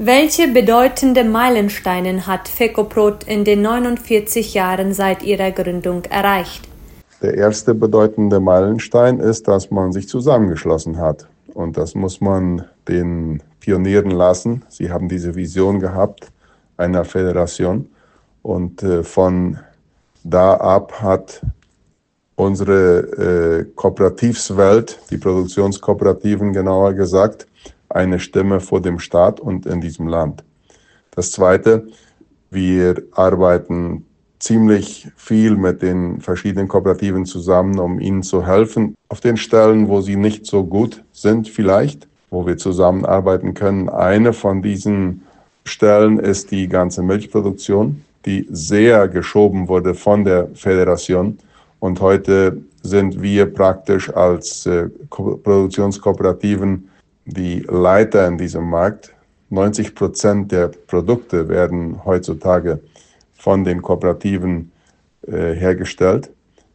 Welche bedeutende Meilensteine hat FECOPROT in den 49 Jahren seit ihrer Gründung erreicht? Der erste bedeutende Meilenstein ist, dass man sich zusammengeschlossen hat. Und das muss man den Pionieren lassen. Sie haben diese Vision gehabt, einer Föderation. Und von da ab hat unsere Kooperativswelt, die Produktionskooperativen genauer gesagt, eine Stimme vor dem Staat und in diesem Land. Das Zweite, wir arbeiten ziemlich viel mit den verschiedenen Kooperativen zusammen, um ihnen zu helfen, auf den Stellen, wo sie nicht so gut sind vielleicht, wo wir zusammenarbeiten können. Eine von diesen Stellen ist die ganze Milchproduktion, die sehr geschoben wurde von der Föderation. Und heute sind wir praktisch als Produktionskooperativen die Leiter in diesem Markt. 90% der Produkte werden heutzutage von den Kooperativen hergestellt.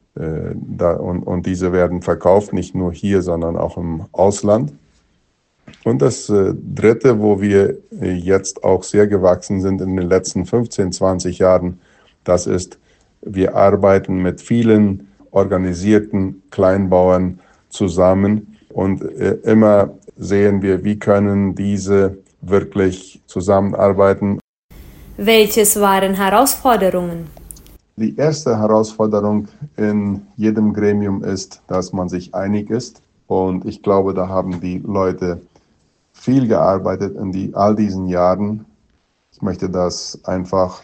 Und diese werden verkauft, nicht nur hier, sondern auch im Ausland. Und das Dritte, wo wir jetzt auch sehr gewachsen sind in den letzten 15, 20 Jahren, das ist, wir arbeiten mit vielen organisierten Kleinbauern zusammen und immer sehen wir, wie können diese wirklich zusammenarbeiten. Welches waren Herausforderungen? Die erste Herausforderung in jedem Gremium ist, dass man sich einig ist. Und ich glaube, da haben die Leute viel gearbeitet in all diesen Jahren. Ich möchte das einfach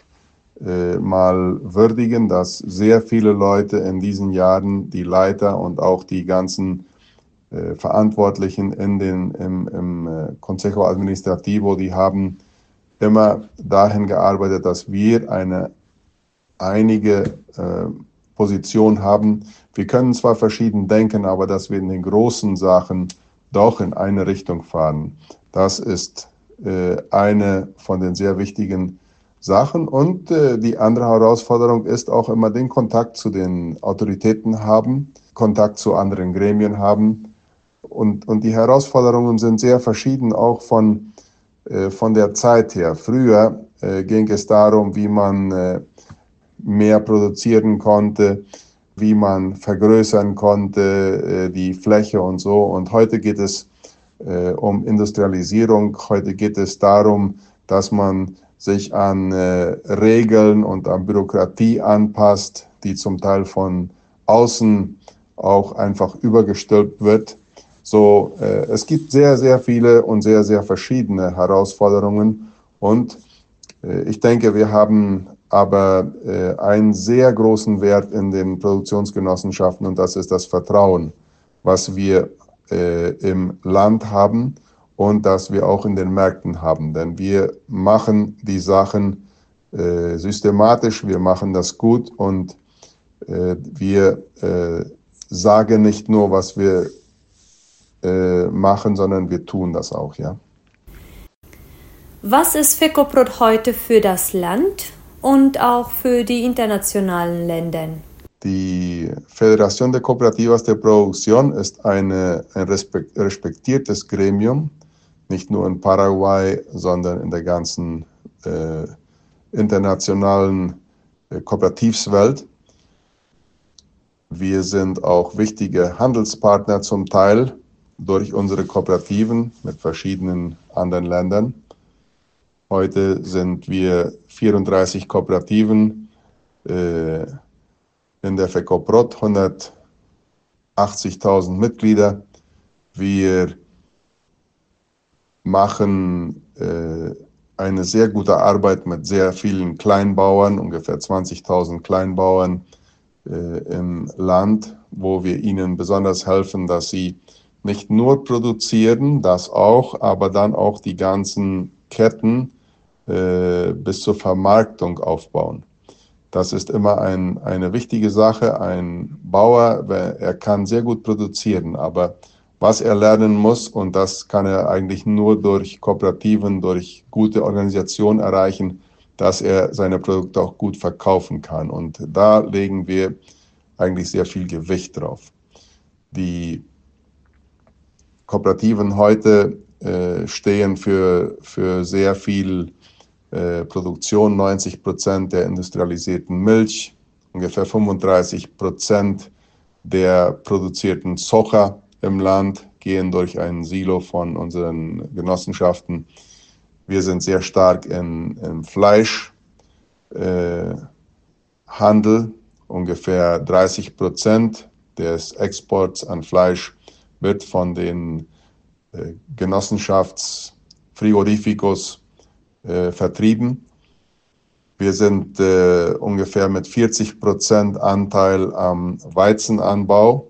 mal würdigen, dass sehr viele Leute in diesen Jahren, die Leiter und auch die ganzen Verantwortlichen im Consejo Administrativo, die haben immer dahin gearbeitet, dass wir eine einige Position haben. Wir können zwar verschieden denken, aber dass wir in den großen Sachen doch in eine Richtung fahren. Das ist eine von den sehr wichtigen Sachen. Und die andere Herausforderung ist auch immer den Kontakt zu den Autoritäten haben, Kontakt zu anderen Gremien haben. Und die Herausforderungen sind sehr verschieden, auch von der Zeit her. Früher ging es darum, wie man mehr produzieren konnte, wie man vergrößern konnte, die Fläche und so. Und heute geht es um Industrialisierung. Heute geht es darum, dass man sich an Regeln und an Bürokratie anpasst, die zum Teil von außen auch einfach übergestülpt wird. So, es gibt sehr, sehr viele und sehr, sehr verschiedene Herausforderungen. Und ich denke, wir haben aber einen sehr großen Wert in den Produktionsgenossenschaften, und das ist das Vertrauen, was wir im Land haben und das wir auch in den Märkten haben. Denn wir machen die Sachen systematisch, wir machen das gut und wir sagen nicht nur, was wir machen, sondern wir tun das auch, ja. Was ist FECOPROT heute für das Land und auch für die internationalen Länder? Die Federación de Cooperativas de Producción ist ein respektiertes Gremium, nicht nur in Paraguay, sondern in der ganzen internationalen Kooperativswelt. Wir sind auch wichtige Handelspartner zum Teil durch unsere Kooperativen mit verschiedenen anderen Ländern. Heute sind wir 34 Kooperativen in der FECOPROT, 180.000 Mitglieder. Wir machen eine sehr gute Arbeit mit sehr vielen Kleinbauern, ungefähr 20.000 Kleinbauern im Land, wo wir ihnen besonders helfen, dass sie nicht nur produzieren, das auch, aber dann auch die ganzen Ketten bis zur Vermarktung aufbauen. Das ist immer eine wichtige Sache. Ein Bauer, er kann sehr gut produzieren, aber was er lernen muss, und das kann er eigentlich nur durch Kooperativen, durch gute Organisation erreichen, dass er seine Produkte auch gut verkaufen kann. Und da legen wir eigentlich sehr viel Gewicht drauf. Die Kooperativen heute stehen für sehr viel Produktion, 90% der industrialisierten Milch, ungefähr 35% der produzierten Soja im Land gehen durch ein Silo von unseren Genossenschaften. Wir sind sehr stark im Fleischhandel. Ungefähr 30% des Exports an Fleisch wird von den Genossenschaftsfrigorificos vertrieben. Wir sind ungefähr mit 40% Anteil am Weizenanbau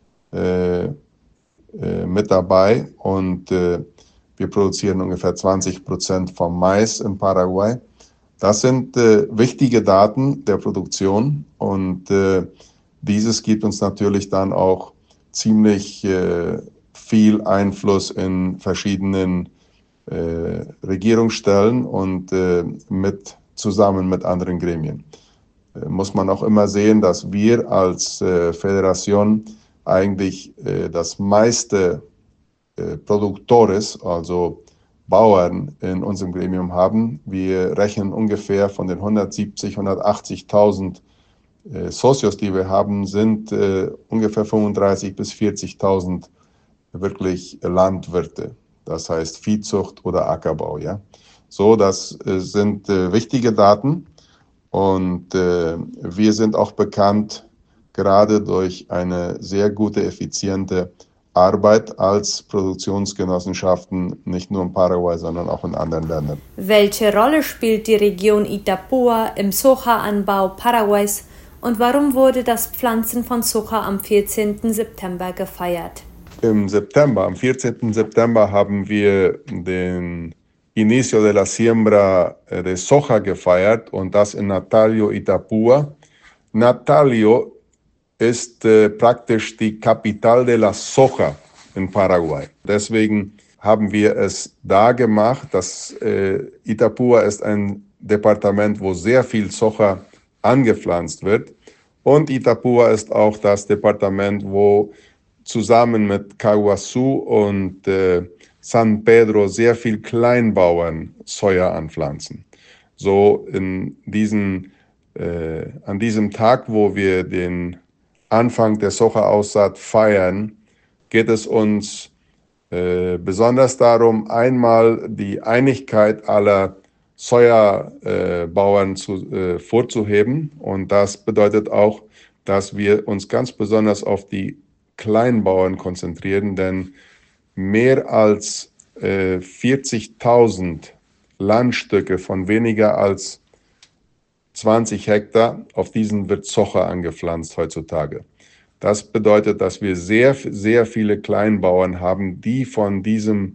mit dabei und wir produzieren ungefähr 20% vom Mais in Paraguay. Das sind wichtige Daten der Produktion und dieses gibt uns natürlich dann auch ziemlich viel Einfluss in verschiedenen Regierungsstellen und zusammen mit anderen Gremien. Muss man auch immer sehen, dass wir als Föderation eigentlich das meiste Productores, also Bauern in unserem Gremium haben. Wir rechnen ungefähr von den 170.000, 180.000 Socios, die wir haben, sind ungefähr 35.000 bis 40.000 wirklich Landwirte. Das heißt Viehzucht oder Ackerbau. Ja? So, das sind wichtige Daten und wir sind auch bekannt gerade durch eine sehr gute, effiziente Arbeit als Produktionsgenossenschaften, nicht nur in Paraguay, sondern auch in anderen Ländern. Welche Rolle spielt die Region Itapúa im Soja-Anbau Paraguays und warum wurde das Pflanzen von Soja am 14. September gefeiert? Am 14. September haben wir den Inicio de la Siembra de Soja gefeiert und das in Natalio, Itapúa. Natalio ist praktisch die Kapital de la Soja in Paraguay. Deswegen haben wir es da gemacht. Itapúa ist ein Departement, wo sehr viel Soja angepflanzt wird. Und Itapúa ist auch das Departement, wo zusammen mit Caguazú und San Pedro sehr viel Kleinbauern Soja anpflanzen. So an diesem Tag, wo wir den Anfang der Soja-Aussaat feiern, geht es uns besonders darum, einmal die Einigkeit aller Sojabauern vorzuheben. Und das bedeutet auch, dass wir uns ganz besonders auf die Kleinbauern konzentrieren, denn mehr als 40.000 Landstücke von weniger als 20 Hektar, auf diesen wird Soja angepflanzt heutzutage. Das bedeutet, dass wir sehr, sehr viele Kleinbauern haben, die von dieser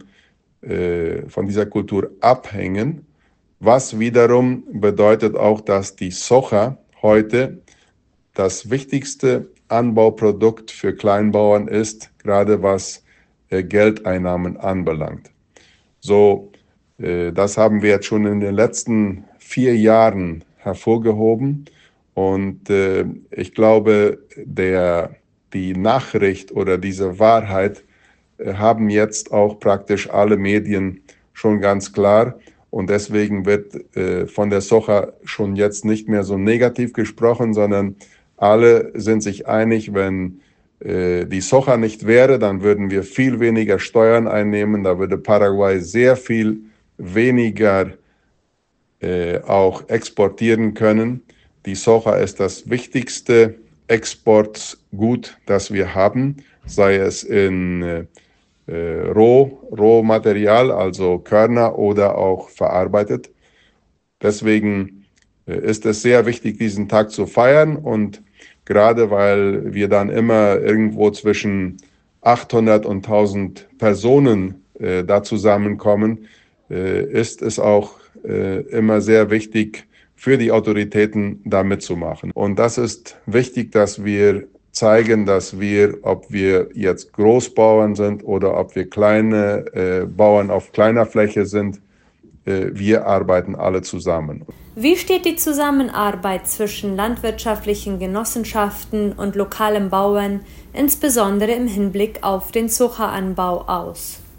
Kultur abhängen, was wiederum bedeutet auch, dass die Soja heute das wichtigste Anbauprodukt für Kleinbauern ist, gerade was Geldeinnahmen anbelangt. So, das haben wir jetzt schon in den letzten 4 Jahren hervorgehoben und ich glaube, die Nachricht oder diese Wahrheit haben jetzt auch praktisch alle Medien schon ganz klar und deswegen wird von der Soja schon jetzt nicht mehr so negativ gesprochen, sondern alle sind sich einig, wenn die Soja nicht wäre, dann würden wir viel weniger Steuern einnehmen, da würde Paraguay sehr viel weniger auch exportieren können. Die Soja ist das wichtigste Exportgut, das wir haben, sei es in Rohmaterial, also Körner oder auch verarbeitet. Deswegen ist es sehr wichtig, diesen Tag zu feiern und gerade weil wir dann immer irgendwo zwischen 800 und 1000 Personen da zusammenkommen, ist es auch immer sehr wichtig für die Autoritäten da mitzumachen. Und das ist wichtig, dass wir zeigen, dass ob wir jetzt Großbauern sind oder ob wir kleine Bauern auf kleiner Fläche sind, wir arbeiten alle zusammen. Wie steht die Zusammenarbeit zwischen landwirtschaftlichen Genossenschaften und lokalen Bauern, insbesondere im Hinblick auf den Sojaanbau, aus?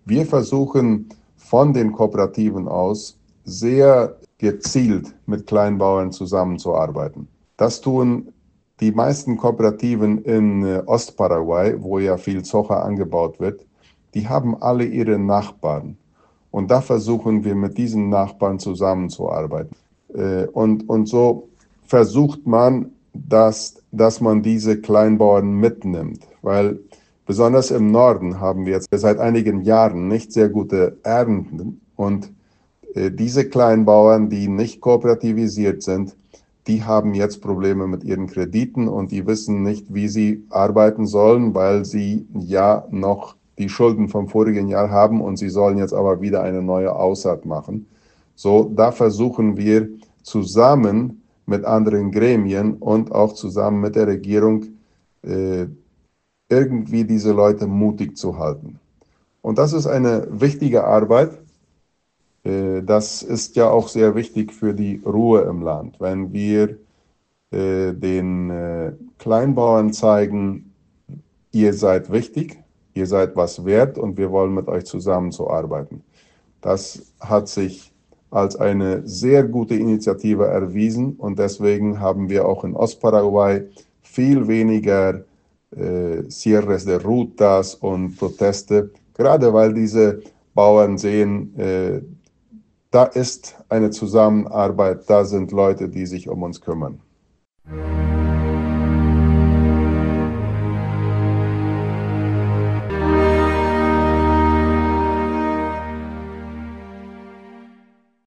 Wir versuchen von den Kooperativen aus sehr gezielt mit Kleinbauern zusammenzuarbeiten. Das tun die meisten Kooperativen in Ostparaguay, wo ja viel Soja angebaut wird. Die haben alle ihre Nachbarn. Und da versuchen wir mit diesen Nachbarn zusammenzuarbeiten. Und so versucht man, dass man diese Kleinbauern mitnimmt, weil besonders im Norden haben wir jetzt seit einigen Jahren nicht sehr gute Ernten und diese Kleinbauern, die nicht kooperativisiert sind, die haben jetzt Probleme mit ihren Krediten und die wissen nicht, wie sie arbeiten sollen, weil sie ja noch die Schulden vom vorigen Jahr haben und sie sollen jetzt aber wieder eine neue Aussaat machen. So, da versuchen wir zusammen mit anderen Gremien und auch zusammen mit der Regierung irgendwie diese Leute mutig zu halten. Und das ist eine wichtige Arbeit. Das ist ja auch sehr wichtig für die Ruhe im Land. Wenn wir den Kleinbauern zeigen, ihr seid wichtig, ihr seid was wert und wir wollen mit euch zusammenzuarbeiten. Das hat sich als eine sehr gute Initiative erwiesen und deswegen haben wir auch in Ostparaguay viel weniger Cierres de Rutas und Proteste, gerade weil diese Bauern sehen, da ist eine Zusammenarbeit, da sind Leute, die sich um uns kümmern.